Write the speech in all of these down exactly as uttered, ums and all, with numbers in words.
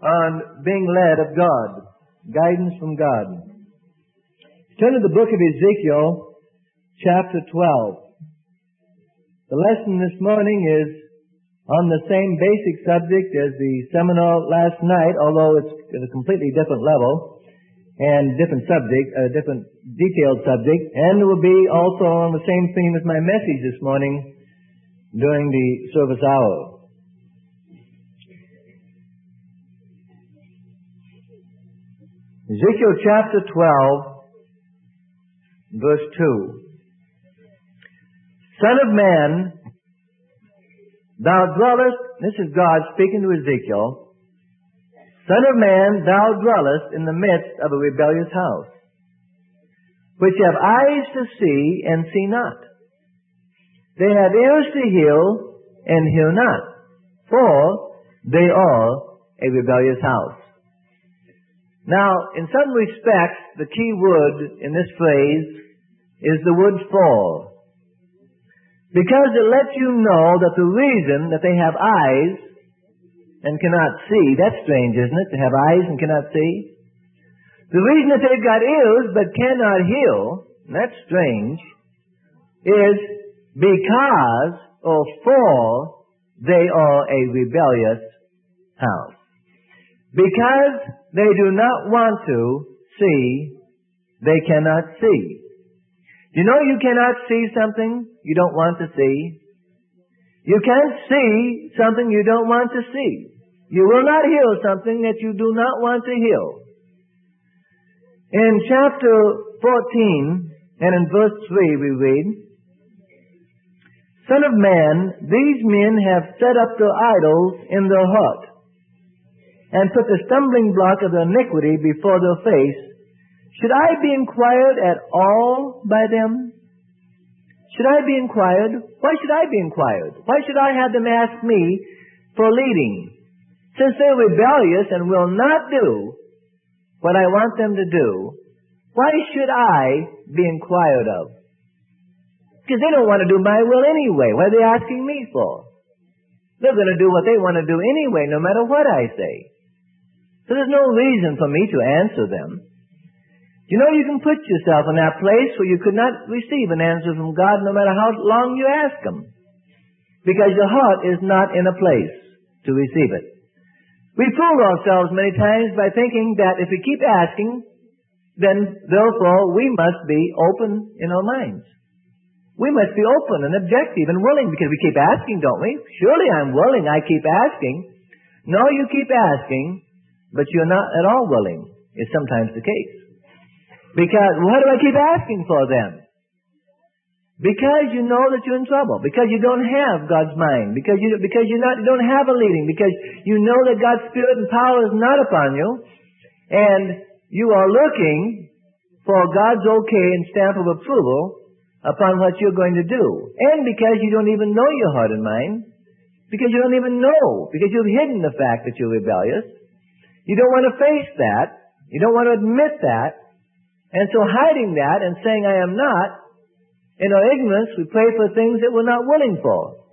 on being led of God, guidance from God. Turn to the book of Ezekiel, chapter twelve. The lesson this morning is on the same basic subject as the seminar last night, although it's at a completely different level and different subject, a different detailed subject, and it will be also on the same theme as my message this morning during the service hour. Ezekiel chapter twelve, verse two. Son of man, thou dwellest, this is God speaking to Ezekiel, Son of man, thou dwellest in the midst of a rebellious house, which have eyes to see and see not. They have ears to hear and hear not, for they are a rebellious house. Now, in some respects, the key word in this phrase is the word for. Because it lets you know that the reason that they have eyes and cannot see, that's strange, isn't it, to have eyes and cannot see? The reason that they've got ears but cannot hear, and that's strange, is because or for they are a rebellious house. Because they do not want to see, they cannot see. You know you cannot see something you don't want to see? You can't see something you don't want to see. You will not hear something that you do not want to hear. In chapter fourteen and in verse three we read, Son of man, these men have set up their idols in their heart, and put the stumbling block of iniquity before their face. Should I be inquired at all by them? Should I be inquired? Why should I be inquired? Why should I have them ask me for leading? Since they're rebellious and will not do what I want them to do, why should I be inquired of? Because they don't want to do my will anyway. What are they asking me for? They're going to do what they want to do anyway, no matter what I say. So there's no reason for me to answer them. You know, you can put yourself in that place where you could not receive an answer from God no matter how long you ask Him, because your heart is not in a place to receive it. We fool ourselves many times by thinking that if we keep asking, then therefore we must be open in our minds. We must be open and objective and willing, because we keep asking, don't we? Surely I'm willing, I keep asking. No, you keep asking, but you're not at all willing, is sometimes the case. Because, what do I keep asking for then? Because you know that you're in trouble. Because you don't have God's mind. Because you, because you're not, you don't have a leading. Because you know that God's Spirit and power is not upon you. And you are looking for God's okay and stamp of approval upon what you're going to do. And because you don't even know your heart and mind. Because you don't even know. Because you've hidden the fact that you're rebellious. You don't want to face that. You don't want to admit that. And so hiding that and saying, I am not, in our ignorance, we pray for things that we're not willing for.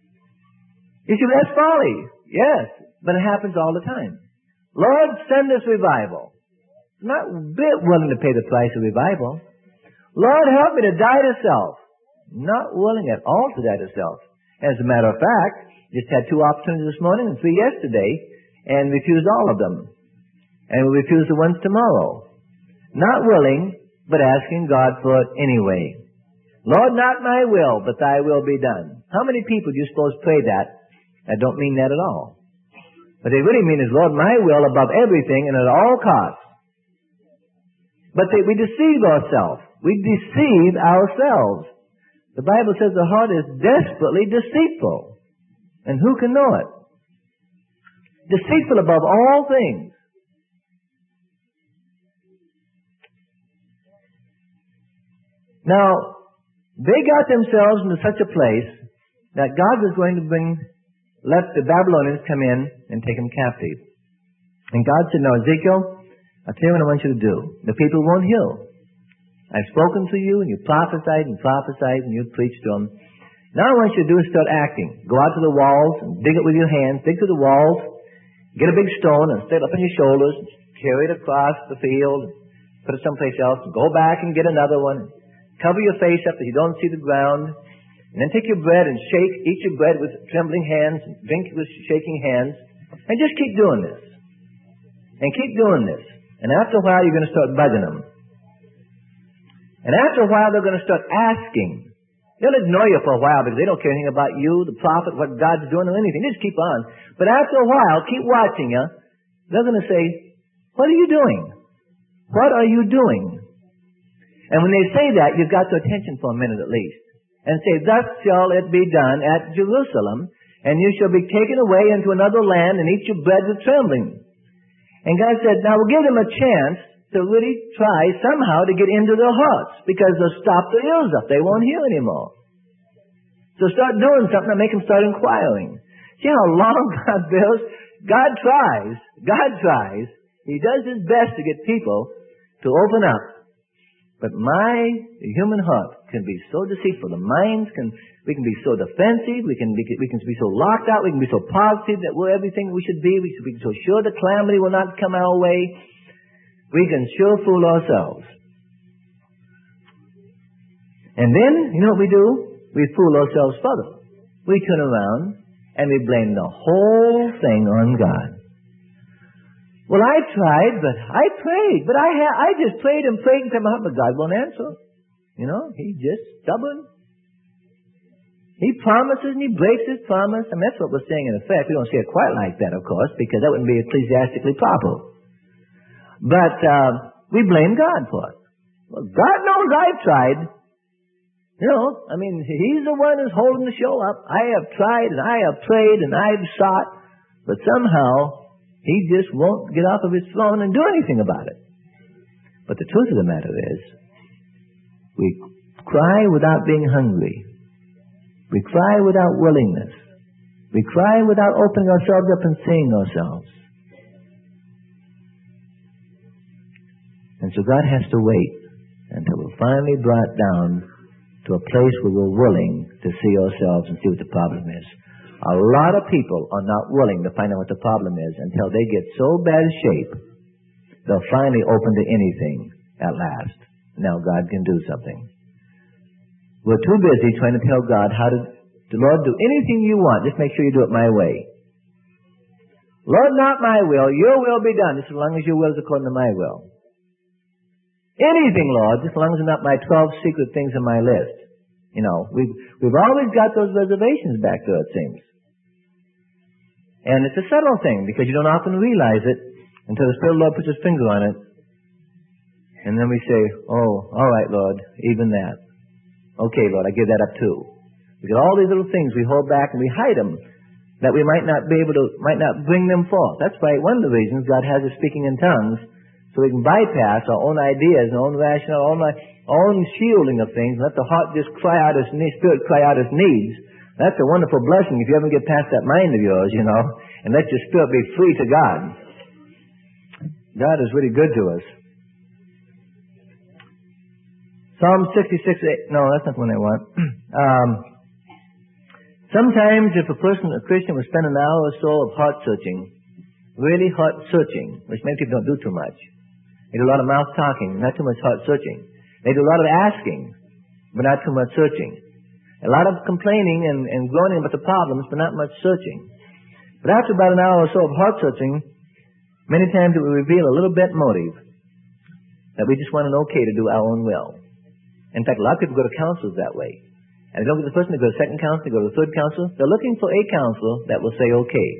You see, that's folly. Yes, but it happens all the time. Lord, send us revival. Not a bit willing to pay the price of revival. Lord, help me to die to self. Not willing at all to die to self. As a matter of fact, just had two opportunities this morning and three yesterday, and refused all of them. And will refuse the ones tomorrow. Not willing, but asking God for it anyway. Lord, not my will, but thy will be done. How many people do you suppose pray that that don't mean that at all? What they really mean is, Lord, my will above everything and at all costs. But they, we deceive ourselves. We deceive ourselves. The Bible says the heart is desperately deceitful. And who can know it? Deceitful above all things. Now, they got themselves into such a place that God was going to bring, let the Babylonians come in and take them captive. And God said, no, Ezekiel, I'll tell you what I want you to do. The people won't hear. I've spoken to you, and you prophesied and prophesied, and you preached to them. Now I want you to do is start acting. Go out to the walls and dig it with your hands. Dig to the walls Get a big stone and stick it up on your shoulders, carry it across the field, put it someplace else, go back and get another one, cover your face up so you don't see the ground, and then take your bread and shake, eat your bread with trembling hands, and drink with shaking hands, and just keep doing this. And keep doing this. And after a while, you're going to start bugging them. And after a while, they're going to start asking. They'll ignore you for a while because they don't care anything about you, the prophet, what God's doing, or anything. They just keep on. But after a while, keep watching you. They're going to say, what are you doing? What are you doing? And when they say that, you've got their attention for a minute at least. And say, thus shall it be done at Jerusalem, and you shall be taken away into another land and eat your bread with trembling. And God said, now we'll give them a chance to really try somehow to get into their hearts, because they'll stop their ears up. They won't hear anymore. So start doing something to make them start inquiring. See how long God builds? God tries. God tries. He does his best to get people to open up. But my human heart can be so deceitful. The minds can, we can be so defensive. We can, we can, we can be so locked out. We can be so positive that we're everything we should be. We can be so sure the calamity will not come our way. We can sure fool ourselves. And then, you know what we do? We fool ourselves further. We turn around and we blame the whole thing on God. Well, I tried, but I prayed, but I ha- I just prayed and prayed and prayed, but God won't answer. You know, he's just stubborn. He promises and he breaks his promise. I mean, that's what we're saying in effect. We don't say it quite like that, of course, because that wouldn't be ecclesiastically proper. But uh, we blame God for it. Well, God knows I've tried. You know, I mean, he's the one who's holding the show up. I have tried and I have prayed and I've sought, but somehow he just won't get off of his throne and do anything about it. But the truth of the matter is, we cry without being hungry. We cry without willingness. We cry without opening ourselves up and seeing ourselves. And so God has to wait until we're finally brought down to a place where we're willing to see ourselves and see what the problem is. A lot of people are not willing to find out what the problem is until they get so bad a shape, they'll finally open to anything at last. Now God can do something. We're too busy trying to tell God how to, to Lord, do anything you want. Just make sure you do it my way. Lord, not my will. Your will be done, just as long as your will is according to my will. Anything, Lord, just as long as it's not my twelve secret things on my list. You know, we've, we've always got those reservations back there, it seems. And it's a subtle thing, because you don't often realize it until the Spirit of the Lord puts his finger on it. And then we say, oh, all right, Lord, even that. Okay, Lord, I give that up too. We got all these little things we hold back and we hide them, that we might not be able to, might not bring them forth. That's why one of the reasons God has us speaking in tongues, so we can bypass our own ideas, our own rational, our own, our own shielding of things, and let the heart just cry out its needs, spirit cry out its needs. That's a wonderful blessing if you ever get past that mind of yours, you know, and let your spirit be free to God. God is really good to us. Psalm sixty-six, eight, no, that's not the one I want. um, sometimes if a person, a Christian, will spend an hour or so of heart searching, really heart searching, which many people don't do too much. They do a lot of mouth talking, not too much heart searching. They do a lot of asking, but not too much searching. A lot of complaining and, and groaning about the problems, but not much searching. But after about an hour or so of heart searching, many times it will reveal a little bit motive that we just want an okay to do our own will. In fact, a lot of people go to counselors that way. And they don't get the first one, they go to the second counselor, they go to the third counselor. They're looking for a counselor that will say okay.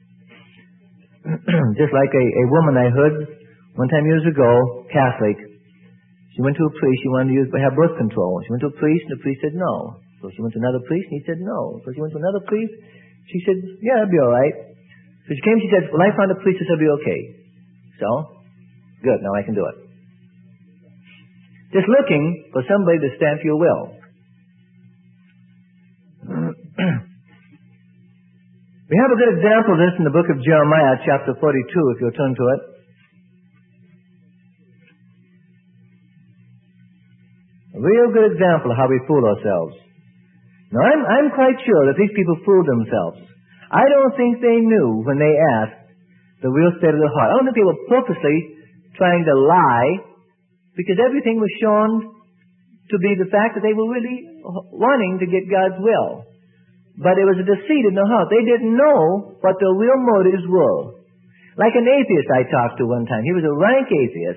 Just like a, a woman I heard one time years ago, Catholic, she went to a priest, she wanted to use, have birth control. She went to a priest, and the priest said no. So she went to another priest, and he said no. So she went to another priest, she said, yeah, it'll be all right. So she came, she said, well, I found a priest that said it'll be okay. So, good, now I can do it. Just looking for somebody to stand for your will. We have a good example of this in the book of Jeremiah, chapter forty-two, if you'll turn to it. A real good example of how we fool ourselves. Now, I'm, I'm quite sure that these people fooled themselves. I don't think they knew when they asked The real state of the heart. I don't think they were purposely trying to lie, because everything was shown to be the fact that they were really wanting to get God's will. But it was a deceit in the heart. They didn't know what their real motives were. Like an atheist I talked to one time. He was a rank atheist.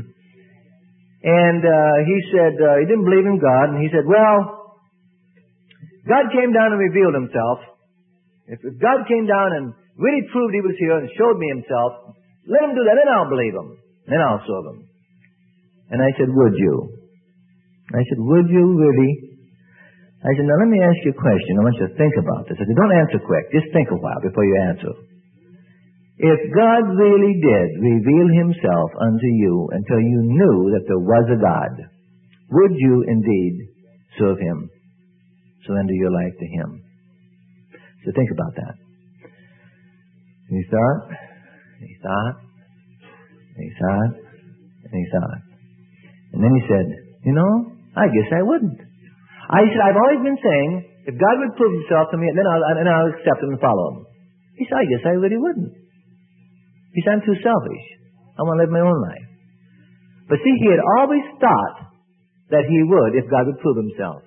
and uh, he said uh, he didn't believe in God. And he said, well, God came down and revealed himself. If, if God came down and really proved he was here and showed me himself, let him do that, then I'll believe him. Then I'll serve him. And I said, would you? I said, would you really? I said, now let me ask you a question. I want you to think about this. I said, don't answer quick. Just think a while before you answer. If God really did reveal himself unto you until you knew that there was a God, would you indeed serve him? Surrender your life to him? So think about that. And he thought, and he thought, and he thought, and he thought. And then he said, you know, I guess I wouldn't. I said, I've always been saying, if God would prove himself to me, then I'll, then I'll accept him and follow him. He said, I guess I really wouldn't. He said, I'm too selfish. I want to live my own life. But see, he had always thought that he would if God would prove himself.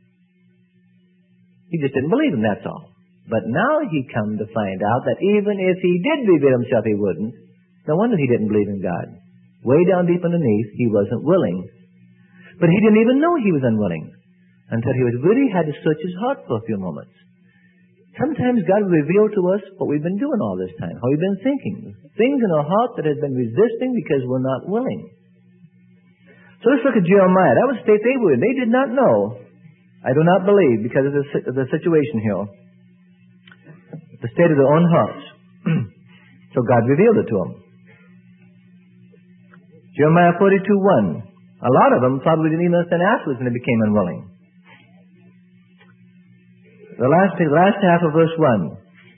He just didn't believe him, that's all. But now he come to find out that even if he did reveal himself, he wouldn't. No wonder he didn't believe in God. Way down deep underneath, he wasn't willing. But he didn't even know he was unwilling until he was really had to search his heart for a few moments. Sometimes God will reveal to us what we've been doing all this time, how we've been thinking. Things in our heart that have been resisting because we're not willing. So let's look at Jeremiah. That was the state they were in. They did not know. I do not believe, because of the, of the situation here, the state of their own hearts. So God revealed it to them. Jeremiah forty-two one. A lot of them probably didn't even understand afterwards when they became unwilling. The last, the last half of verse one.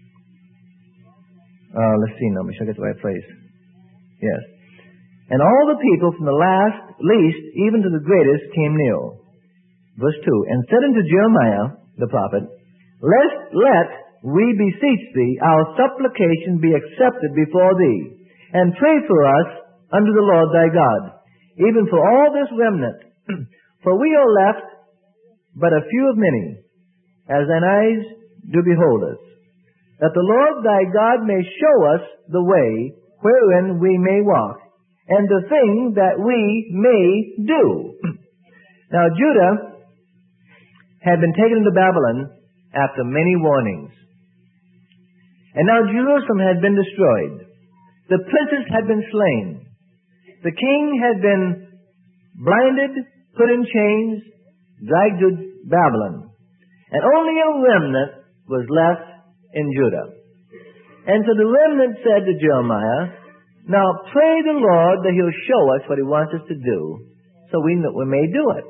Uh, let's see now. Make sure I get the right place. Yes. And all the people from the last, least, even to the greatest, came near. Verse two. And said unto Jeremiah, the prophet, Lest let we beseech thee, our supplication be accepted before thee, and pray for us unto the Lord thy God, even for all this remnant. For we are left but a few of many, as thine eyes do behold us, that the Lord thy God may show us the way wherein we may walk, and the thing that we may do. Now Judah had been taken into Babylon after many warnings. And now Jerusalem had been destroyed. The princes had been slain. The king had been blinded, put in chains, dragged to Babylon. And only a remnant was left in Judah. And so the remnant said to Jeremiah, now pray the Lord that he'll show us what he wants us to do, so we, we may do it.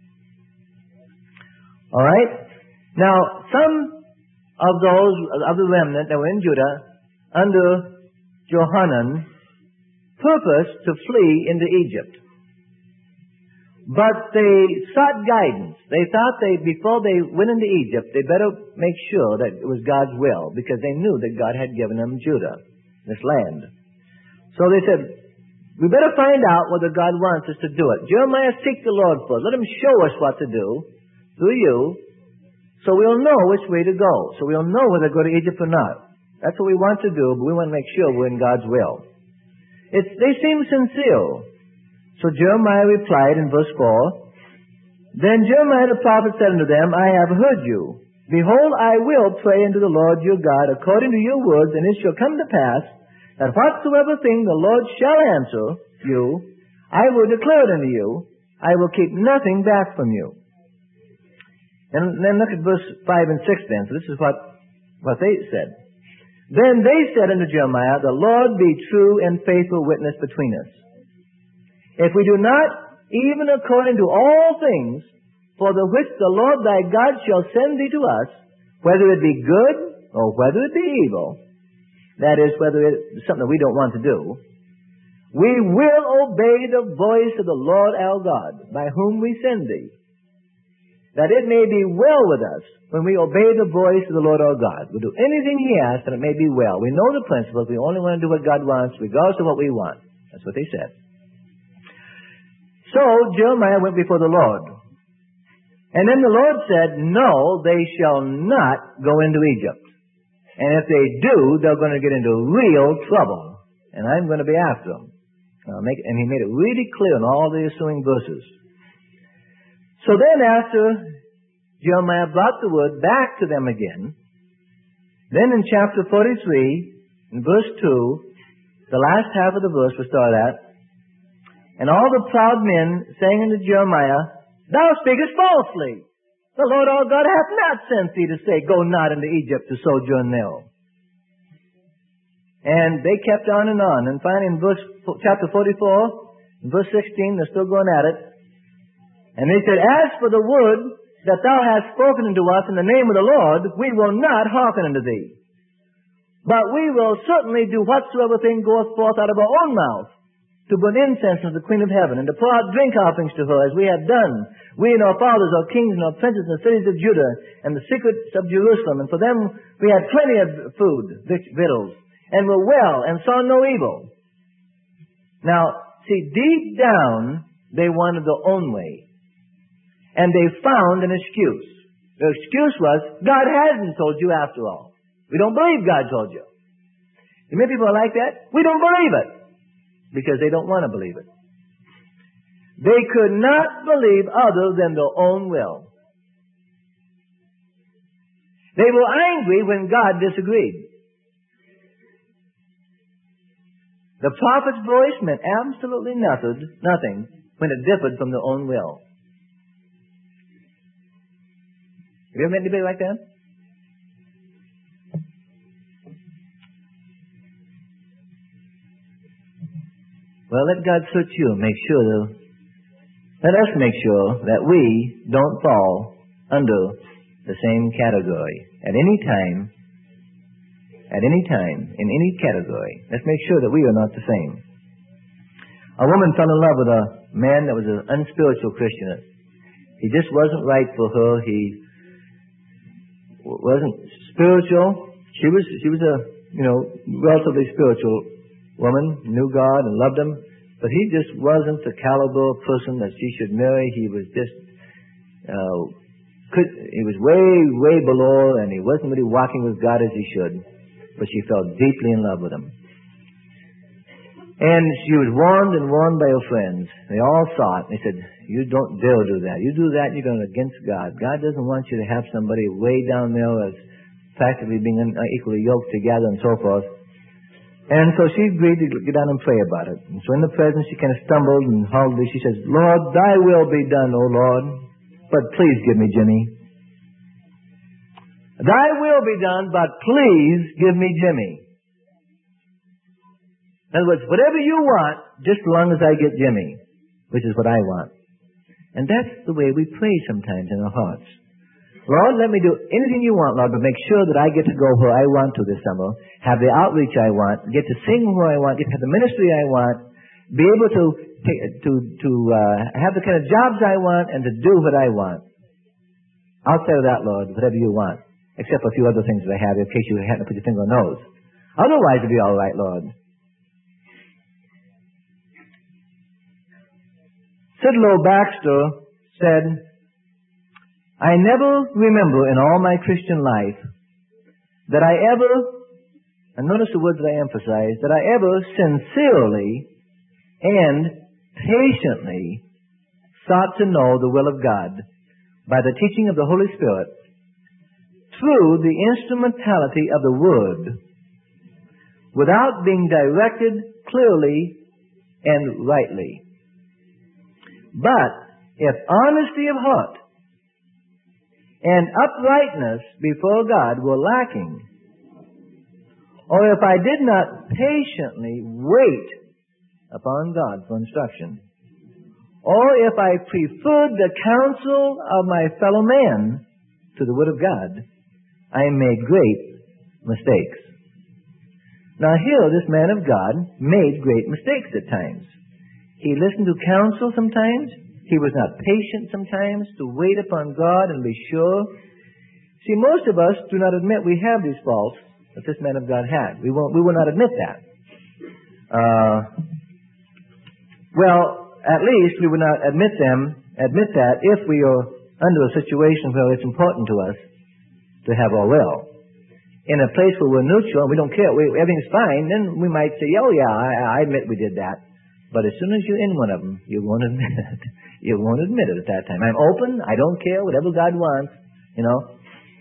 All right? Now, some of those, of the remnant that were in Judah, under Johanan, purposed to flee into Egypt. But they sought guidance. They thought they, before they went into Egypt, they better make sure that it was God's will, because they knew that God had given them Judah, this land. So they said, we better find out whether God wants us to do it. Jeremiah, seek the Lord first. Let him show us what to do through you, so we'll know which way to go. So we'll know whether to go to Egypt or not. That's what we want to do, but we want to make sure we're in God's will. It's, they seem sincere. So Jeremiah replied in verse four, Then Jeremiah the prophet said unto them, I have heard you. Behold, I will pray unto the Lord your God according to your words, and it shall come to pass that whatsoever thing the Lord shall answer you, I will declare it unto you. I will keep nothing back from you. And then look at verse five and six then. So this is what, what they said. Then they said unto Jeremiah, The Lord be true and faithful witness between us, if we do not, even according to all things, for the which the Lord thy God shall send thee to us, whether it be good or whether it be evil, that is, whether it's something that we don't want to do, we will obey the voice of the Lord our God, by whom we send thee. that it may be well with us when we obey the voice of the Lord our God. We'll do anything He asks, and it may be well. We know the principles. We only want to do what God wants, regardless of what we want. That's what they said. So Jeremiah went before the Lord. And then the Lord said, no, they shall not go into Egypt. And if they do, they're going to get into real trouble. And I'm going to be after them. I'll make, and He made it really clear in all the ensuing verses. So then after Jeremiah brought the word back to them again, then in chapter forty-three, in verse two, the last half of the verse we start at, and all the proud men saying unto Jeremiah, Thou speakest falsely. The Lord our God hath not sent thee to say, Go not into Egypt to sojourn there. And they kept on and on. And finally in verse, chapter forty-four, in verse sixteen, they're still going at it. And they said, As for the word that thou hast spoken unto us in the name of the Lord, we will not hearken unto thee. But we will certainly do whatsoever thing goeth forth out of our own mouth, to burn incense unto the Queen of Heaven, and to pour out drink offerings to her, as we have done, we and our fathers, our kings and our princes in the cities of Judah, and the secrets of Jerusalem. And for them we had plenty of food, victuals, and were well, and saw no evil. Now, see, deep down, they wanted their own way. And they found an excuse. The excuse was, God hasn't told you after all. We don't believe God told you. And many people are like that. We don't believe it. Because they don't want to believe it. They could not believe other than their own will. They were angry when God disagreed. The prophet's voice meant absolutely nothing, nothing when it differed from their own will. Have you ever met anybody like that? Well, let God search you and make sure that, let us make sure that we don't fall under the same category at any time, at any time, in any category. Let's make sure that we are not the same. A woman fell in love with a man that was an unspiritual Christian. He just wasn't right for her. He wasn't spiritual. She was, she was a, you know, relatively spiritual woman, knew God and loved Him, but he just wasn't the caliber of person that she should marry. He was just, uh, could, he was way, way below, and he wasn't really walking with God as he should, but she fell deeply in love with him. And she was warned and warned by her friends. They all saw it. They said, you don't dare do that. You do that, you're going against God. God doesn't want you to have somebody way down there as practically being unequally yoked together and so forth. And so she agreed to get down and pray about it. And so in the presence, she kind of stumbled and humbly, she says, Lord, thy will be done, O Lord, but please give me Jimmy. Thy will be done, but please give me Jimmy. In other words, whatever you want, just as long as I get Jimmy, which is what I want. And that's the way we pray sometimes in our hearts. Lord, let me do anything you want, Lord, but make sure that I get to go where I want to this summer, have the outreach I want, get to sing where I want, get to have the ministry I want, be able to to to uh, have the kind of jobs I want, and to do what I want. Outside of that, Lord, whatever you want, except for a few other things that I have, in case you happen to put your finger on those. Otherwise, it'll be all right, Lord. Sidlow Baxter said, I never remember in all my Christian life that I ever, and notice the words that I emphasize, that I ever sincerely and patiently sought to know the will of God by the teaching of the Holy Spirit through the instrumentality of the Word without being directed clearly and rightly. But if honesty of heart and uprightness before God were lacking, or if I did not patiently wait upon God for instruction, or if I preferred the counsel of my fellow man to the Word of God, I made great mistakes. Now here, this man of God made great mistakes at times. He listened to counsel sometimes. He was not patient sometimes to wait upon God and be sure. See, most of us do not admit we have these faults that this man of God had. We won't, we will not admit that. Uh, well, at least we will not admit them, admit that if we are under a situation where it's important to us to have our will. In a place where we're neutral and we don't care, we, everything's fine, then we might say, oh yeah, I, I admit we did that. But as soon as you're in one of them, you won't admit it. You won't admit it at that time. I'm open, I don't care, whatever God wants, you know.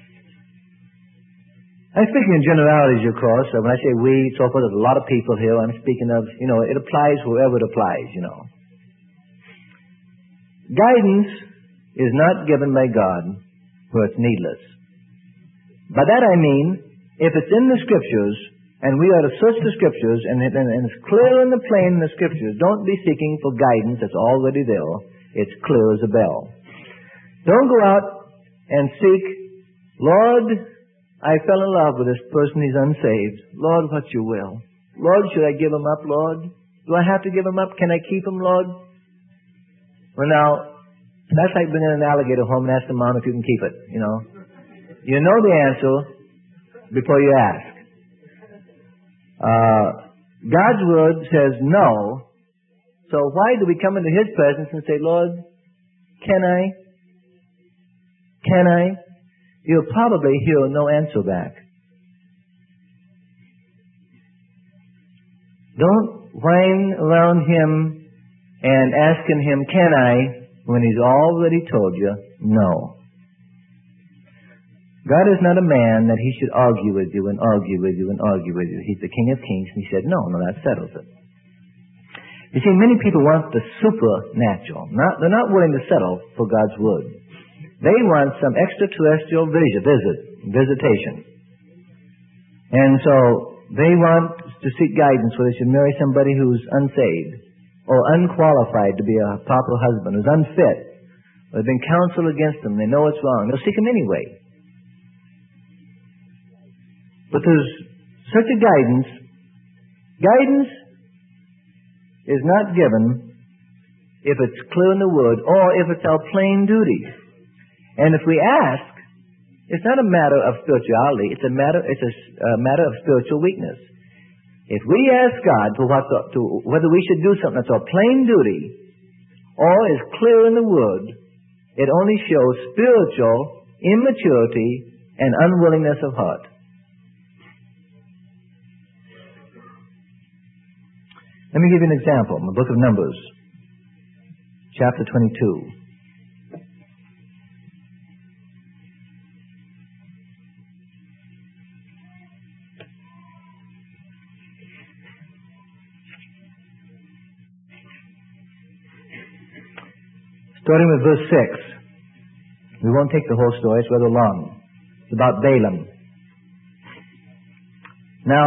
I'm speaking in generalities, of course. So when I say we, so forth, there's a lot of people here. I'm speaking of, you know, it applies wherever it applies, you know. Guidance is not given by God where it's needless. By that I mean, if it's in the Scriptures, and we are to search the Scriptures, and, it, and it's clear and plain in the Scriptures, don't be seeking for guidance that's already there. It's clear as a bell. Don't go out and seek, Lord, I fell in love with this person, he's unsaved. Lord, what's your will? Lord, should I give him up, Lord? Do I have to give him up? Can I keep him, Lord? Well, now, that's like bringing an alligator home and asking Mom if you can keep it, you know. You know the answer before you ask. Uh, God's Word says no, so why do we come into His presence and say, Lord, can I? Can I? You'll probably hear no answer back. Don't whine around Him and asking Him, can I, when He's already told you, no. God is not a man that He should argue with you and argue with you and argue with you. He's the King of Kings, and He said, no, no, that settles it. You see, many people want the supernatural. Not, they're not willing to settle for God's Word. They want some extraterrestrial visit, visit, visitation. And so they want to seek guidance where they should marry somebody who's unsaved or unqualified to be a proper husband, who's unfit, or they've been counseled against them. They know it's wrong. They'll seek him anyway. But there's such a guidance. Guidance is not given if it's clear in the Word or if it's our plain duty. And if we ask, it's not a matter of spirituality. It's a matter. It's a, a matter of spiritual weakness. If we ask God to, what the, to whether we should do something that's our plain duty or is clear in the Word, it only shows spiritual immaturity and unwillingness of heart. Let me give you an example. In the book of Numbers, chapter twenty-two. Starting with verse six. We won't take the whole story, it's rather long. It's about Balaam. Now,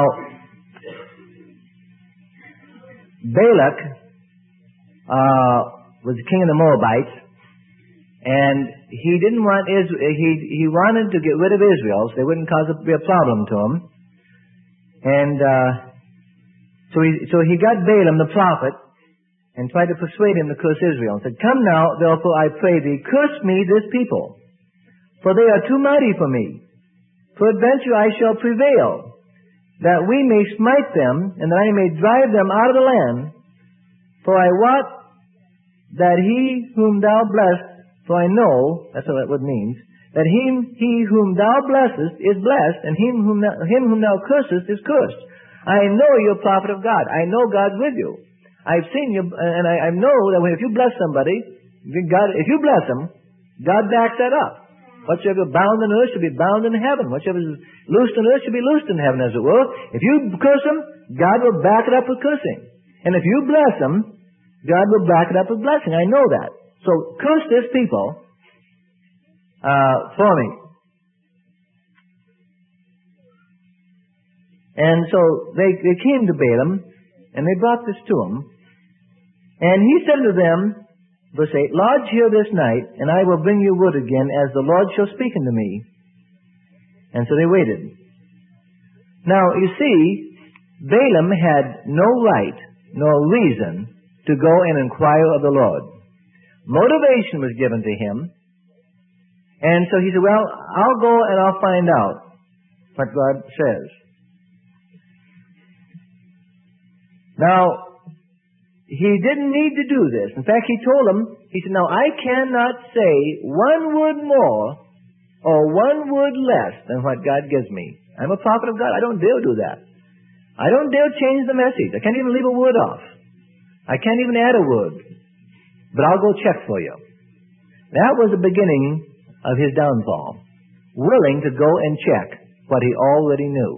Balak uh, was the king of the Moabites, and he didn't want Israel, he, he wanted to get rid of Israel so they wouldn't cause a, be a problem to him. And uh, so, he, so he got Balaam the prophet and tried to persuade him to curse Israel. And said, come now, therefore, I pray thee, curse me this people, for they are too mighty for me. Peradventure I shall prevail, that we may smite them, and that I may drive them out of the land. For I wot that he whom thou blessest, for I know, that's what that means, that him, he whom thou blessest is blessed, and him whom, thou, him whom thou cursest is cursed. I know you're a prophet of God. I know God's with you. I've seen you, and I, I know that if you bless somebody, God, if you bless them, God backs that up. Whatsoever bound on earth should be bound in heaven. Whatsoever is loosed on earth should be loosed in heaven, as it were. If you curse them, God will back it up with cursing. And if you bless them, God will back it up with blessing. I know that. So curse this people uh, for me. And so they, they came to Balaam, and they brought this to him. And he said to them, verse eight, lodge here this night, and I will bring you word again, as the Lord shall speak unto me. And so they waited. Now, you see, Balaam had no right, nor reason, to go and inquire of the Lord. Motivation was given to him. And so he said, well, I'll go and I'll find out what God says. Now, he didn't need to do this. In fact, he told him, he said, now I cannot say one word more or one word less than what God gives me. I'm a prophet of God. I don't dare do that. I don't dare change the message. I can't even leave a word off. I can't even add a word. But I'll go check for you. That was the beginning of his downfall. Willing to go and check what he already knew.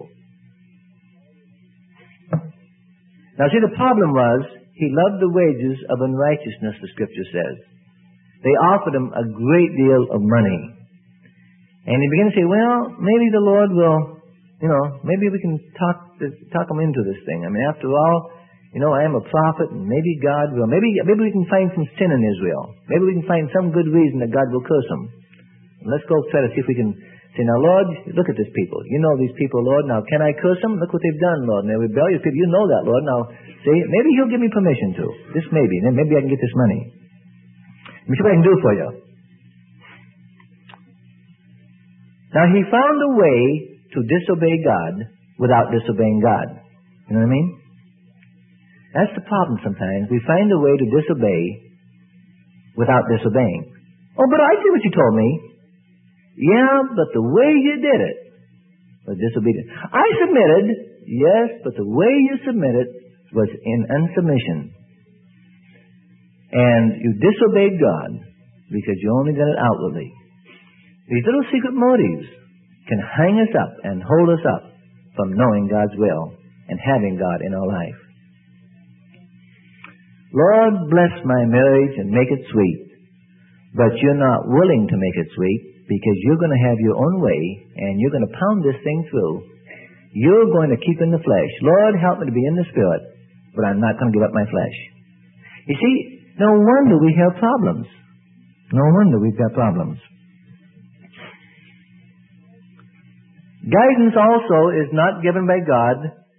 Now see, the problem was, he loved the wages of unrighteousness, the Scripture says. They offered him a great deal of money. And he began to say, well, maybe the Lord will, you know, maybe we can talk this, talk him into this thing. I mean, after all, you know, I am a prophet, and maybe God will. Maybe maybe we can find some sin in Israel. Maybe we can find some good reason that God will curse them. And let's go try to see if we can say, now, Lord, look at these people. You know these people, Lord. Now, can I curse them? Look what they've done, Lord. And they're rebellious people. You know that, Lord. Now, see, maybe he'll give me permission to. This maybe. Then maybe I can get this money. Let me see what I can do for you. Now, he found a way to disobey God without disobeying God. You know what I mean? That's the problem sometimes. We find a way to disobey without disobeying. Oh, but I see what you told me. Yeah, but the way you did it was disobedient. I submitted, yes, but the way you submitted was in unsubmission. And you disobeyed God because you only did it outwardly. These little secret motives can hang us up and hold us up from knowing God's will and having God in our life. Lord, bless my marriage and make it sweet. But you're not willing to make it sweet because you're going to have your own way and you're going to pound this thing through. You're going to keep in the flesh. Lord, help me to be in the Spirit, but I'm not going to give up my flesh. You see, no wonder we have problems. No wonder we've got problems. Guidance also is not given by God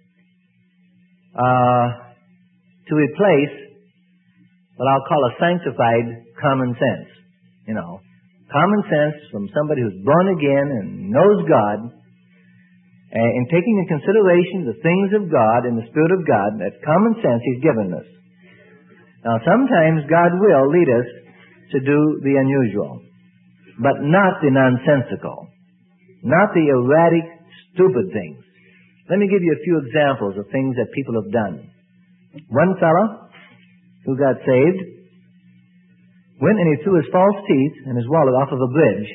uh, to replace what I'll call a sanctified common sense. You know, common sense from somebody who's born again and knows God, and in taking into consideration the things of God and the Spirit of God, that common sense He's given us. Now, sometimes God will lead us to do the unusual, but not the nonsensical, not the erratic, stupid things. Let me give you a few examples of things that people have done. One fellow who got saved went and he threw his false teeth and his wallet off of a bridge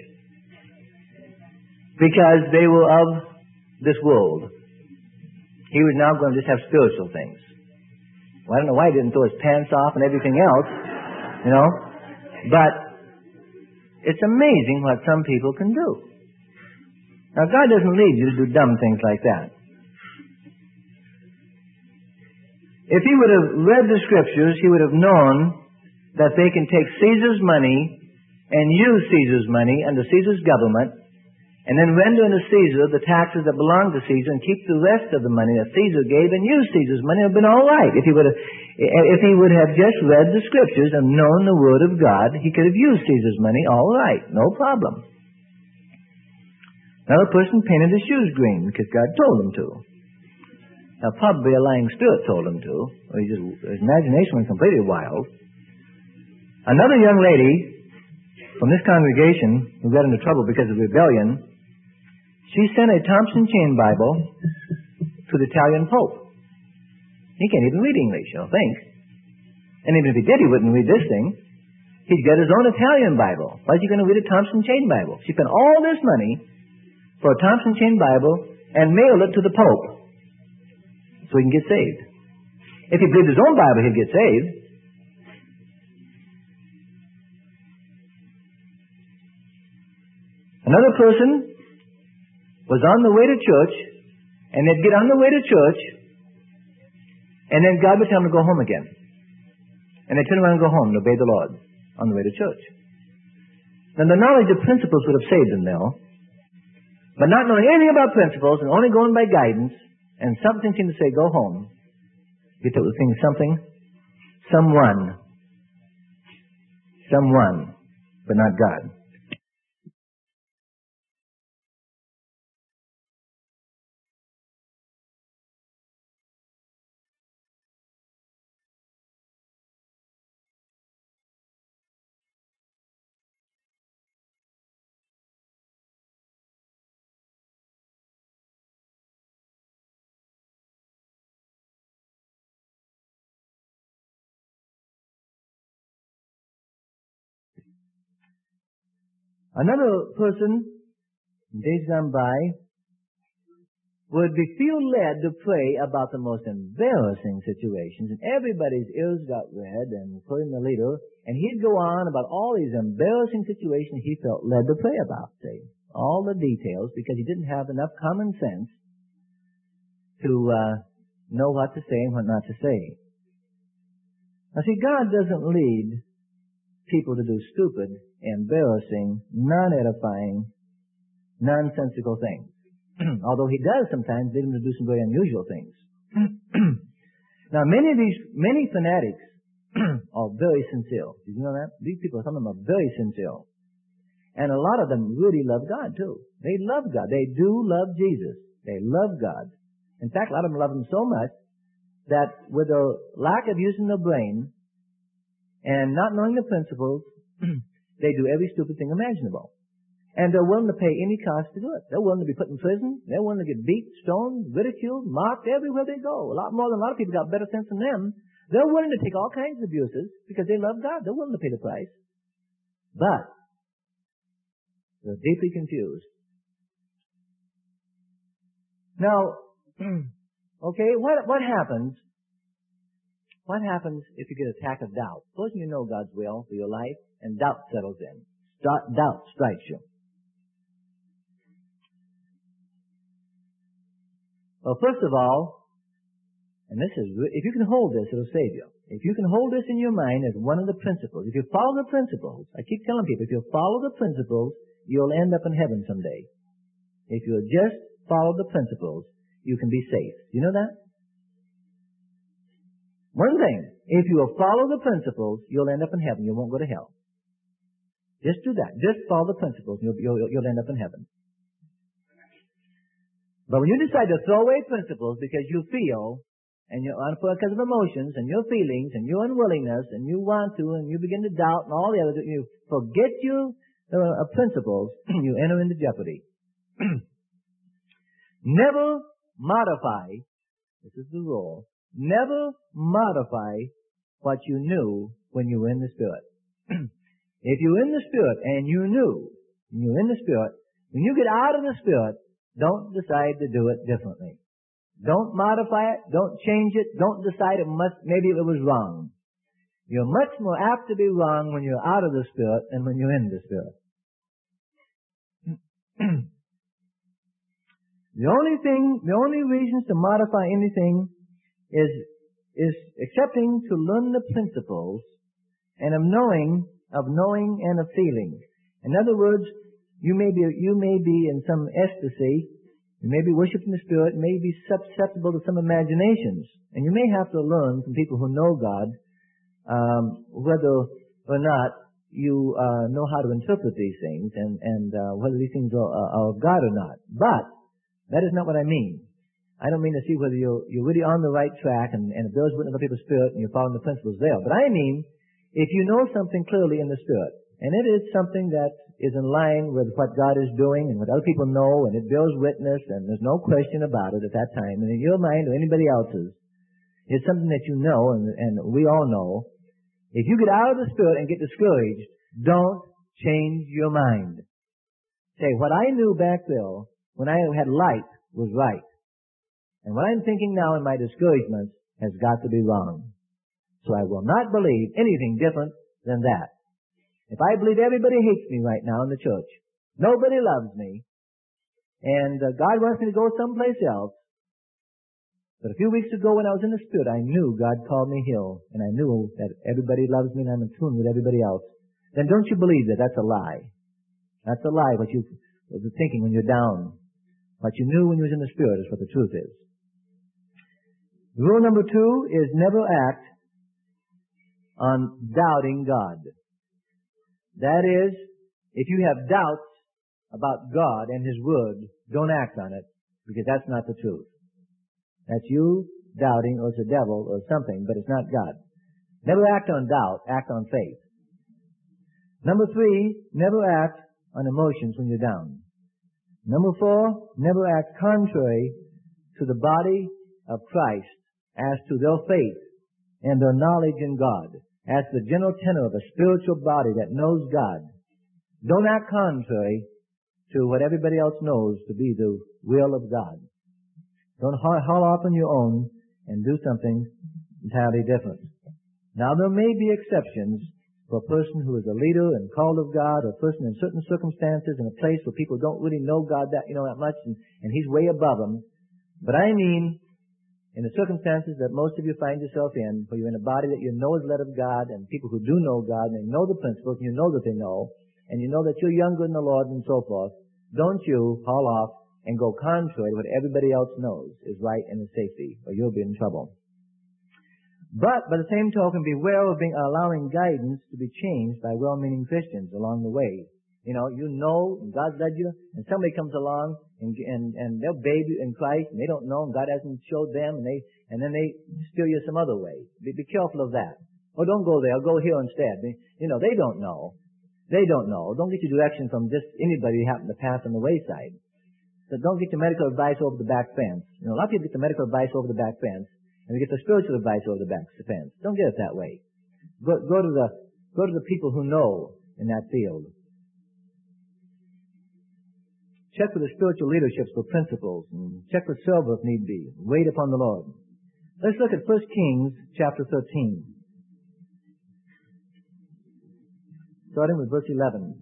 because they were of this world. He was now going to just have spiritual things. Well, I don't know why he didn't throw his pants off and everything else, you know. But it's amazing what some people can do. Now, God doesn't lead you to do dumb things like that. If he would have read the Scriptures, he would have known that they can take Caesar's money and use Caesar's money under Caesar's government and then render unto Caesar the taxes that belong to Caesar and keep the rest of the money that Caesar gave and use Caesar's money. It would have been all right. If he would have, if he would have just read the Scriptures and known the Word of God, he could have used Caesar's money all right. No problem. Another person painted his shoes green because God told him to. Now, probably a lying spirit told him to, or he just, his imagination went completely wild. Another young lady from this congregation who got into trouble because of rebellion, she sent a Thompson Chain Bible to the Italian Pope. He can't even read English, I don't think. And even if he did, he wouldn't read this thing. He'd get his own Italian Bible. Why is he going to read a Thompson Chain Bible? She spent all this money for a Thompson Chain Bible and mailed it to the Pope so he can get saved. If he believed his own Bible, he'd get saved. Another person was on the way to church, and they'd get on the way to church, and then God would tell them to go home again. And they'd turn around and go home and obey the Lord on the way to church. Now, the knowledge of principles would have saved them, though. But not knowing anything about principles and only going by guidance, and something seemed to say, go home. Get that thing, something, someone someone, but not God. Another person, days gone by, would be feel led to pray about the most embarrassing situations, and everybody's ears got red, and including the leader, and he'd go on about all these embarrassing situations he felt led to pray about, see, all the details, because he didn't have enough common sense to uh, know what to say and what not to say. Now see, God doesn't lead people to do stupid, embarrassing, non-edifying, nonsensical things. Although he does sometimes lead them to do some very unusual things. Now many of these, many fanatics are very sincere. Did you know that? These people, some of them are very sincere. And a lot of them really love God too. They love God. They do love Jesus. They love God. In fact, a lot of them love Him so much that with a lack of using their brain and not knowing the principles, they do every stupid thing imaginable. And they're willing to pay any cost to do it. They're willing to be put in prison. They're willing to get beat, stoned, ridiculed, mocked everywhere they go. A lot more than a lot of people got better sense than them. They're willing to take all kinds of abuses because they love God. They're willing to pay the price. But they're deeply confused. Now, okay, what what happens? What happens if you get an attack of doubt? Supposing you know God's will for your life, and doubt settles in. Doubt strikes you. Well, first of all, and this is, if you can hold this, it'll save you. If you can hold this in your mind as one of the principles, if you follow the principles, I keep telling people, if you follow the principles, you'll end up in heaven someday. If you'll just follow the principles, you can be safe. You know that? One thing, if you will follow the principles, you'll end up in heaven. You won't go to hell. Just do that. Just follow the principles. You'll, you'll, you'll end up in heaven. But when you decide to throw away principles because you feel, and you're because of emotions and your feelings and your unwillingness, and you want to, and you begin to doubt and all the others, you forget your uh, principles, you enter into jeopardy. Never modify, this is the rule, never modify what you knew when you were in the Spirit. If you were in the Spirit and you knew, and you were in the Spirit, when you get out of the Spirit, don't decide to do it differently. Don't modify it. Don't change it. Don't decide it must, maybe it was wrong. You're much more apt to be wrong when you're out of the Spirit than when you're in the Spirit. The only thing, the only reasons to modify anything is, is accepting to learn the principles and of knowing, of knowing and of feeling. In other words, you may be, you may be in some ecstasy, you may be worshiping the Spirit, may be susceptible to some imaginations, and you may have to learn from people who know God, um, whether or not you uh, know how to interpret these things, and, and uh, whether these things are, are of God or not. But that is not what I mean. I don't mean to see whether you're, you're really on the right track and, and if there's witness of people's Spirit and you're following the principles there. But I mean, if you know something clearly in the Spirit, and it is something that is in line with what God is doing and what other people know, and it bears witness, and there's no question about it at that time, and in your mind or anybody else's, it's something that you know, and, and we all know. If you get out of the Spirit and get discouraged, don't change your mind. Say, what I knew back there, when I had light, was right. And what I'm thinking now in my discouragement has got to be wrong. So I will not believe anything different than that. If I believe everybody hates me right now in the church, nobody loves me, and uh, God wants me to go someplace else, but a few weeks ago when I was in the Spirit, I knew God called me here, and I knew that everybody loves me and I'm in tune with everybody else, then don't you believe that that's a lie. That's a lie, what you were thinking when you're down. What you knew when you was in the Spirit is what the truth is. Rule number two is never act on doubting God. That is, if you have doubts about God and His Word, don't act on it, because that's not the truth. That's you doubting, or it's the devil, or something, but it's not God. Never act on doubt, act on faith. Number three, never act on emotions when you're down. Number four, never act contrary to the body of Christ as to their faith and their knowledge in God, as the general tenor of a spiritual body that knows God. Don't act contrary to what everybody else knows to be the will of God. Don't haul off on your own and do something entirely different. Now, there may be exceptions for a person who is a leader and called of God, or a person in certain circumstances in a place where people don't really know God that, you know, that much, and, and He's way above them. But I mean, in the circumstances that most of you find yourself in, where you're in a body that you know is led of God, and people who do know God, and they know the principles, and you know that they know, and you know that you're younger in the Lord and so forth, don't you haul off and go contrary to what everybody else knows is right and is safety, or you'll be in trouble. But, by the same token, beware of being, allowing guidance to be changed by well-meaning Christians along the way. You know, you know, and God led you, and somebody comes along, and, and, and they'll bathe you in Christ, and they don't know, and God hasn't showed them, and they, and then they steer you some other way. Be, be careful of that. Oh, don't go there, go here instead. You know, they don't know. They don't know. Don't get your direction from just anybody who happened to pass on the wayside. So don't get your medical advice over the back fence. You know, a lot of people get the medical advice over the back fence, and we get the spiritual advice over the back fence. Don't get it that way. Go, go to the, go to the people who know in that field. Check with the spiritual leaderships for principles, and check with silver if need be. Wait upon the Lord. Let's look at First Kings chapter thirteen. Starting with verse eleven.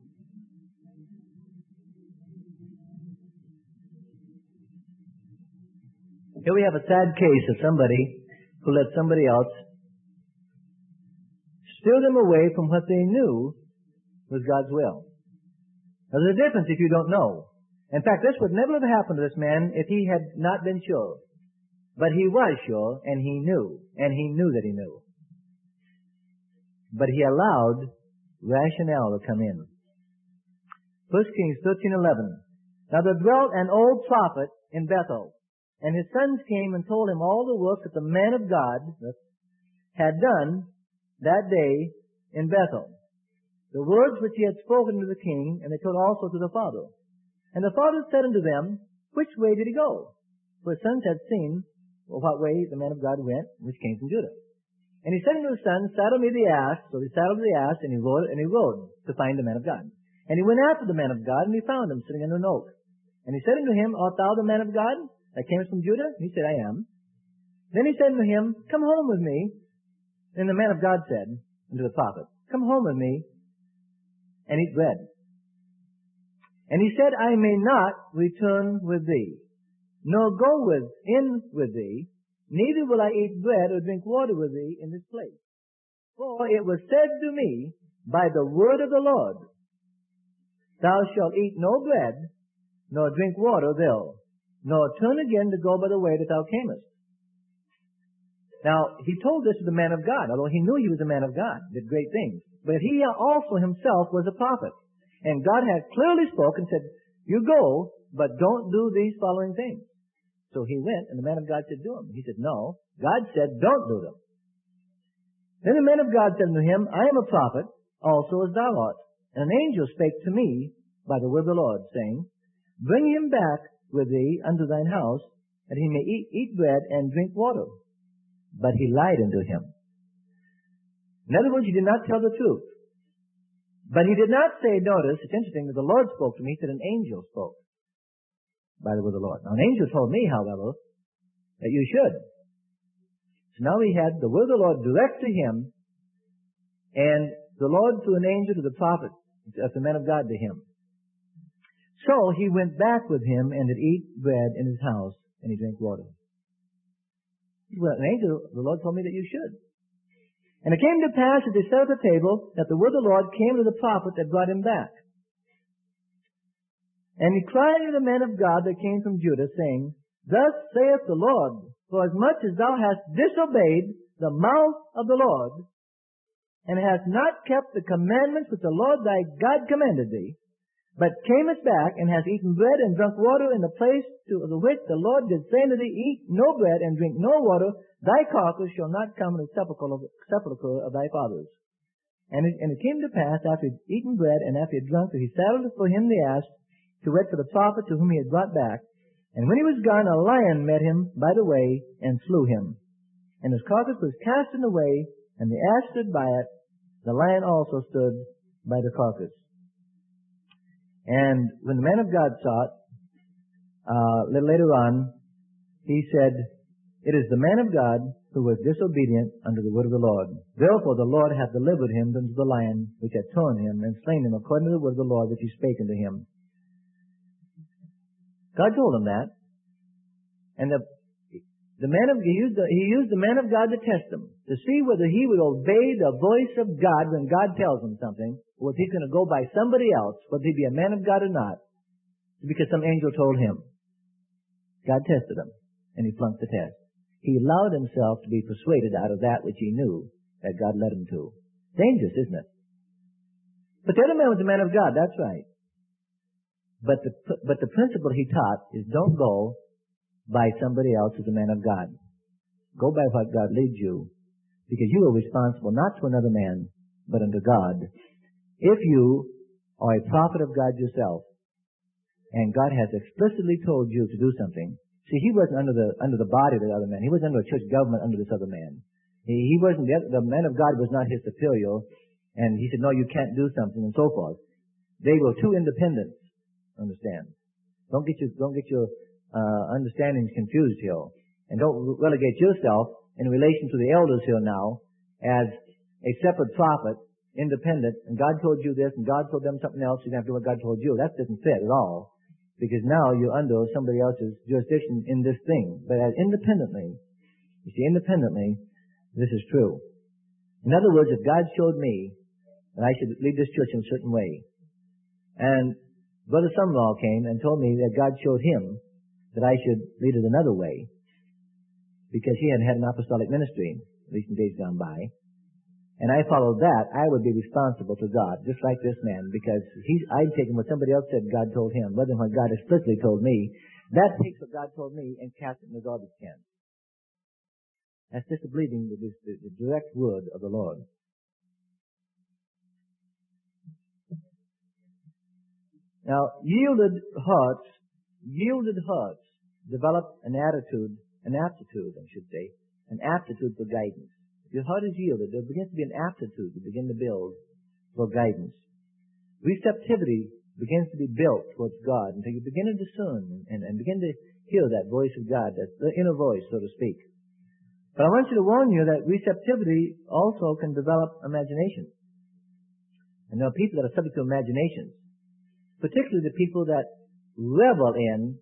Here we have a sad case of somebody who let somebody else steer them away from what they knew was God's will. Now, there's a difference if you don't know. In fact, this would never have happened to this man if he had not been sure. But he was sure, and he knew, and he knew that he knew. But he allowed rationale to come in. First Kings thirteen eleven. Now there dwelt an old prophet in Bethel, and his sons came and told him all the work that the man of God had done that day in Bethel, the words which he had spoken to the king, and they told also to the father. And the father said unto them, which way did he go? For his sons had seen well, what way the man of God went, which came from Judah. And he said unto his son, saddle me the ass. So he saddled the ass, and he rode, and he rode to find the man of God. And he went after the man of God, and he found him sitting under an oak. And he said unto him, art thou the man of God that camest from Judah? And he said, I am. Then he said unto him, come home with me. And the man of God said unto the prophet, come home with me and eat bread. And he said, I may not return with thee, nor go with in with thee, neither will I eat bread or drink water with thee in this place. For it was said to me by the word of the Lord, thou shalt eat no bread, nor drink water there, nor turn again to go by the way that thou camest. Now, he told this to the man of God, although he knew he was a man of God, did great things. But he also himself was a prophet. And God had clearly spoken and said, you go, but don't do these following things. So he went, and the man of God said, do them. He said, no. God said, don't do them. Then the man of God said unto him, I am a prophet, also as thou art. And an angel spake to me by the word of the Lord, saying, bring him back with thee unto thine house, that he may eat, eat bread and drink water. But he lied unto him. In other words, he did not tell the truth. But he did not say, notice, it's interesting that the Lord spoke to me, he said an angel spoke by the word of the Lord. Now, an angel told me, however, that you should. So now he had the word of the Lord direct to him, and the Lord through an angel to the prophet, as the man of God to him. So he went back with him and did eat bread in his house, and he drank water. Well, an angel, the Lord told me that you should. And it came to pass as they sat at the table that the word of the Lord came to the prophet that brought him back. And he cried to the man of God that came from Judah, saying, thus saith the Lord, for as much as thou hast disobeyed the mouth of the Lord, and hast not kept the commandments which the Lord thy God commanded thee, but camest back, and hast eaten bread and drunk water in the place to the which the Lord did say unto thee, eat no bread and drink no water, thy carcass shall not come in the sepulchre of, sepulchre of thy fathers. And it, and it came to pass, after he had eaten bread and after he had drunk, that he saddled for him the ass, to wait for the prophet to whom he had brought back. And when he was gone, a lion met him by the way, and slew him. And his carcass was cast in the way, and the ass stood by it. The lion also stood by the carcass. And when the man of God saw it, uh, a little later on, he said, it is the man of God who was disobedient unto the word of the Lord. Therefore the Lord hath delivered him unto the lion, which had torn him, and slain him according to the word of the Lord which he spake unto him. God told him that. And the the man of he used the, he used the man of God to test him, to see whether he would obey the voice of God when God tells him something, or if he's going to go by somebody else, whether he be a man of God or not, because some angel told him. God tested him, and he flunked the test. He allowed himself to be persuaded out of that which he knew that God led him to. Dangerous, isn't it? But the other man was a man of God, that's right. But the, but the principle he taught is don't go by somebody else as a man of God. Go by what God leads you, because you are responsible not to another man, but unto God. If you are a prophet of God yourself, and God has explicitly told you to do something, see, he wasn't under the under the body of the other man. He wasn't under a church government under this other man. He, he wasn't the, other, the man of God was not his superior, and he said, no, you can't do something, and so forth. They were two independents. Understand? Don't get your don't get your uh, understandings confused here, and don't relegate yourself in relation to the elders here now as a separate prophet, independent. And God told you this, and God told them something else. You have to do what God told you. That doesn't fit at all, because now you're under somebody else's jurisdiction in this thing. But as independently, you see, independently, this is true. In other words, if God showed me that I should lead this church in a certain way, and Brother Sumrall came and told me that God showed him that I should lead it another way, because he had had an apostolic ministry, at least in days gone by, and I followed that, I would be responsible to God, just like this man, because he's, I'd taken what somebody else said God told him, rather than what God explicitly told me. That takes what God told me and casts it in the garbage can. That's disbelieving the, the, the direct word of the Lord. Now, yielded hearts, yielded hearts develop an attitude, an aptitude, I should say, an aptitude for guidance. If your heart is yielded, there begins to be an aptitude to begin to build for guidance. Receptivity begins to be built towards God until you begin to discern and, and begin to hear that voice of God, that the inner voice, so to speak. But I want you to warn you that receptivity also can develop imagination. And there are people that are subject to imaginations, particularly the people that revel in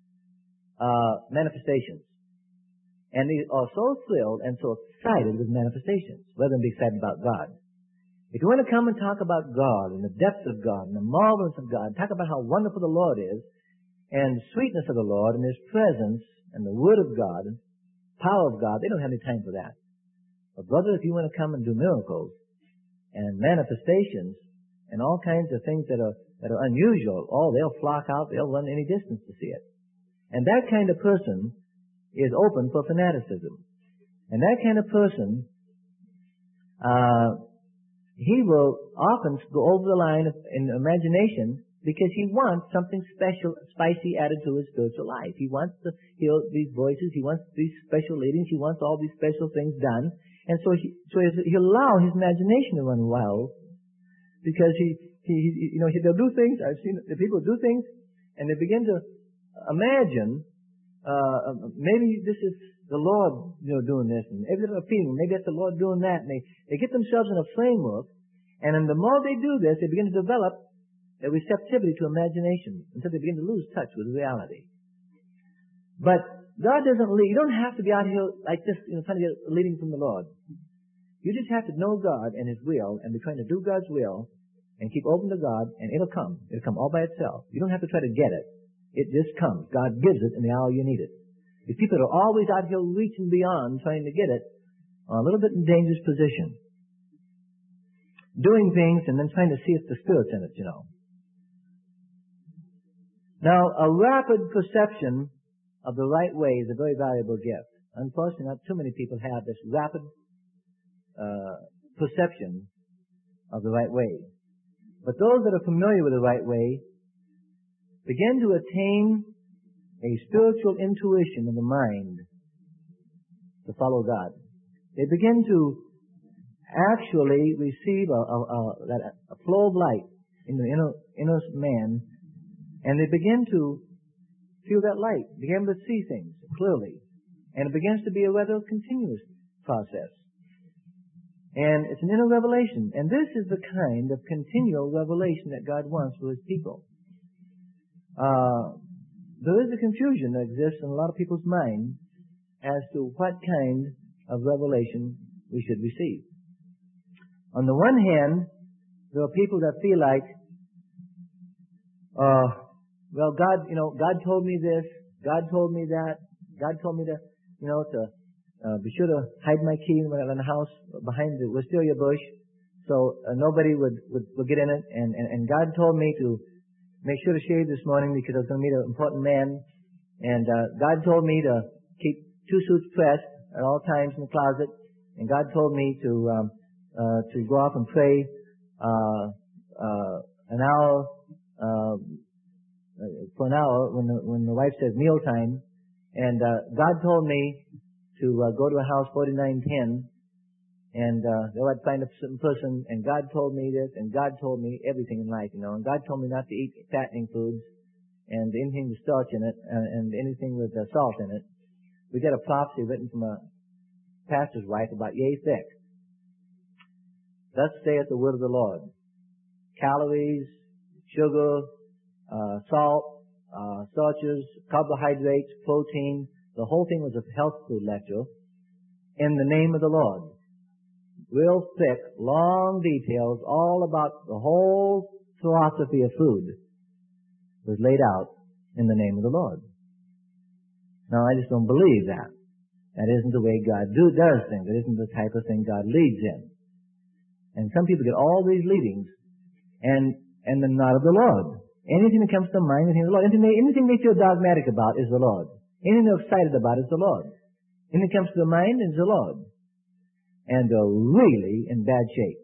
uh, manifestations. And they are so thrilled and so excited with manifestations, rather than be excited about God. If you want to come and talk about God and the depth of God and the marvelous of God, talk about how wonderful the Lord is, and the sweetness of the Lord and His presence and the Word of God, power of God, they don't have any time for that. But brother, if you want to come and do miracles and manifestations and all kinds of things that are that are unusual, oh, they'll flock out, they'll run any distance to see it. And that kind of person is open for fanaticism. And that kind of person, uh, he will often go over the line in imagination because he wants something special, spicy added to his spiritual life. He wants to hear these voices, he wants these special leadings, he wants all these special things done. And so he, so he'll allow his imagination to run wild because he, he, he you know, he, they'll do things, I've seen the people do things, and they begin to imagine Uh, maybe this is the Lord, you know, doing this, and maybe they're feeling, maybe that's the Lord doing that, and they, they get themselves in a framework, and then the more they do this, they begin to develop a receptivity to imagination until they begin to lose touch with reality. But God doesn't lead. You don't have to be out here like this, you know, trying to get a leading from the Lord. You just have to know God and His will, and be trying to do God's will, and keep open to God, and it'll come. It'll come all by itself. You don't have to try to get it. It just comes. God gives it in the hour you need it. If people are always out here reaching beyond, trying to get it, are a little bit in dangerous position. doing things and then trying to see if the Spirit's in it, you know. Now, a rapid perception of the right way is a very valuable gift. Unfortunately, not too many people have this rapid uh, perception of the right way. But those that are familiar with the right way begin to attain a spiritual intuition in the mind to follow God. They begin to actually receive a, a, a, a flow of light in the inner, inner man, and they begin to feel that light, begin to see things clearly. And it begins to be a rather continuous process. And it's an inner revelation. And this is the kind of continual revelation that God wants for His people. Uh, there is a confusion that exists in a lot of people's minds as to what kind of revelation we should receive. On the one hand, there are people that feel like, uh, well, God, you know, God told me this, God told me that, God told me to, you know, to uh, be sure to hide my key when I'm in the house behind the wisteria bush, so uh, nobody would, would would get in it. And, and and God told me to make sure to shave this morning because I was going to meet an important man. And uh, God told me to keep two suits pressed at all times in the closet. And God told me to um, uh, to go off and pray uh, uh, an hour uh, for an hour when the, when the wife says mealtime. And uh, God told me to uh, go to a house forty-nine ten, and uh, there I'd find a certain person, and God told me this, and God told me everything in life, you know. And God told me not to eat fattening foods, and anything with starch in it, uh, and anything with uh, salt in it. We got a prophecy written from a pastor's wife about yea thick. Thus saith the word of the Lord. Calories, sugar, uh, salt, Uh, starches, carbohydrates, protein. The whole thing was a health food lecture in the name of the Lord. Real thick, long details all about the whole philosophy of food was laid out in the name of the Lord. Now, I just don't believe that. That isn't the way God do, does things. That isn't the type of thing God leads in. And some people get all these leadings and, and they're not of the Lord. Anything that comes to mind, anything of the Lord. Anything they, anything they feel dogmatic about is the Lord. Anything they're excited about is the Lord. Anything that comes to the mind is the Lord. And they're really in bad shape.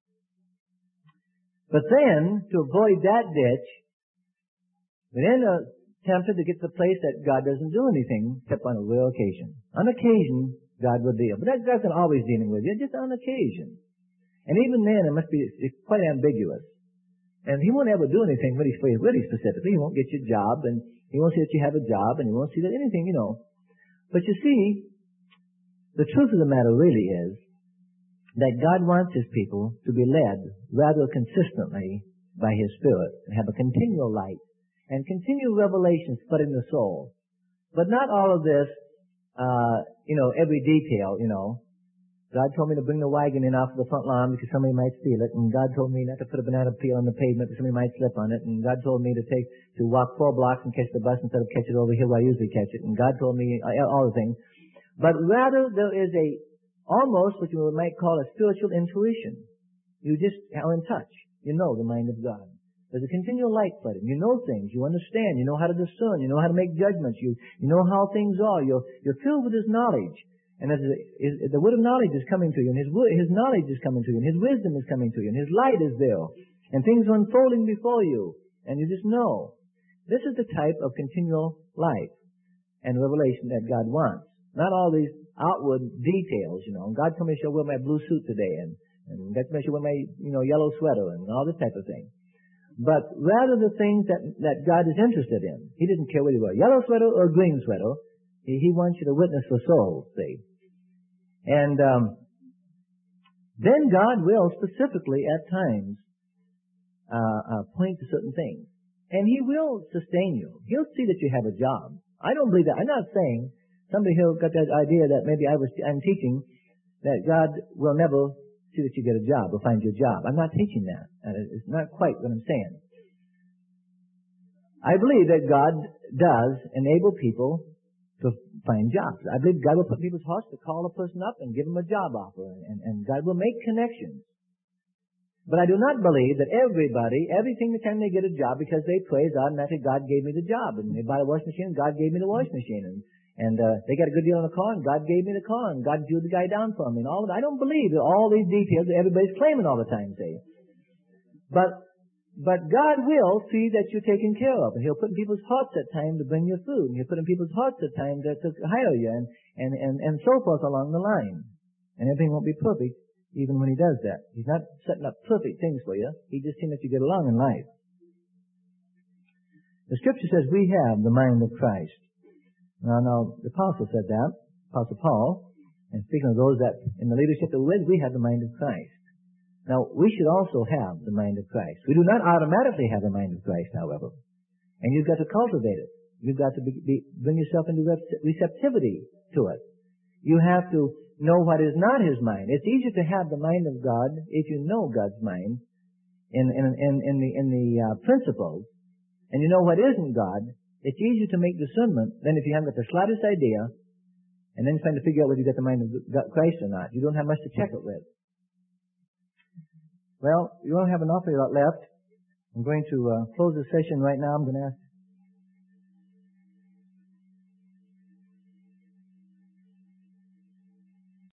But then, to avoid that ditch, they then are tempted to get to the place that God doesn't do anything except on a rare occasion. On occasion, God will deal. But that God's not always dealing with you, just on occasion. And even then, it must be it's quite ambiguous. And He won't ever do anything really, really specifically. He won't get you a job, and He won't see that you have a job, and He won't see that anything, you know. But you see, the truth of the matter really is that God wants His people to be led rather consistently by His Spirit, and have a continual light, and continual revelation flooding the soul. But not all of this, uh, you know, every detail, you know. God told me to bring the wagon in off the front lawn because somebody might steal it. And God told me not to put a banana peel on the pavement because somebody might slip on it. And God told me to take, to walk four blocks and catch the bus instead of catch it over here where I usually catch it. And God told me all the things. But rather there is a, almost what you might call a spiritual intuition. You just are in touch. You know the mind of God. There's a continual light flooding. You know things. You understand. You know how to discern. You know how to make judgments. You, you know how things are. You're, you're filled with His knowledge. And as the, the word of knowledge is coming to you, and his, his knowledge is coming to you, and His wisdom is coming to you, and His light is there, and things are unfolding before you, and you just know. This is the type of continual life and revelation that God wants. Not all these outward details, you know. God told me I should wear my blue suit today, and, and God told me I should wear my, you know, yellow sweater, and all this type of thing. But rather the things that, that God is interested in. He doesn't care whether you wear a yellow sweater or a green sweater. He, he wants you to witness for souls, see. And um, then God will specifically at times uh, uh, point to certain things. And He will sustain you. He'll see that you have a job. I don't believe that. I'm not saying somebody here got that idea that maybe I was, I'm teaching that God will never see that you get a job or find you a job. I'm not teaching that. It's not quite what I'm saying. I believe that God does enable people to find jobs. I believe God will put people's hearts to call a person up and give them a job offer, and, and God will make connections. But I do not believe that everybody, everything the time they get a job because they pray, is automatically God gave me the job. And they buy a washing machine, God gave me the washing machine. And, and uh, they got a good deal on the car, and God gave me the car, and God drew the guy down for me. And all of that. I don't believe that all these details that everybody's claiming all the time, see. But But God will see that you're taken care of. And He'll put in people's hearts at time to bring you food. And He'll put in people's hearts at time to, to hire you, and, and, and, and so forth along the line. And everything won't be perfect even when He does that. He's not setting up perfect things for you. He just seeing that you get along in life. The Scripture says we have the mind of Christ. Now, now the Apostle said that, Apostle Paul, and speaking of those that in the leadership that we're with, we have the mind of Christ. Now, we should also have the mind of Christ. We do not automatically have the mind of Christ, however. And you've got to cultivate it. You've got to be, be, bring yourself into receptivity to it. You have to know what is not His mind. It's easier to have the mind of God if you know God's mind in, in, in, in the, in the uh, principles, and you know what isn't God. It's easier to make discernment than if you haven't got the slightest idea, and then trying to figure out whether you got the mind of God, Christ or not. You don't have much to check it with. Well, you don't have an awful lot left. I'm going to uh, close the session right now. I'm going to ask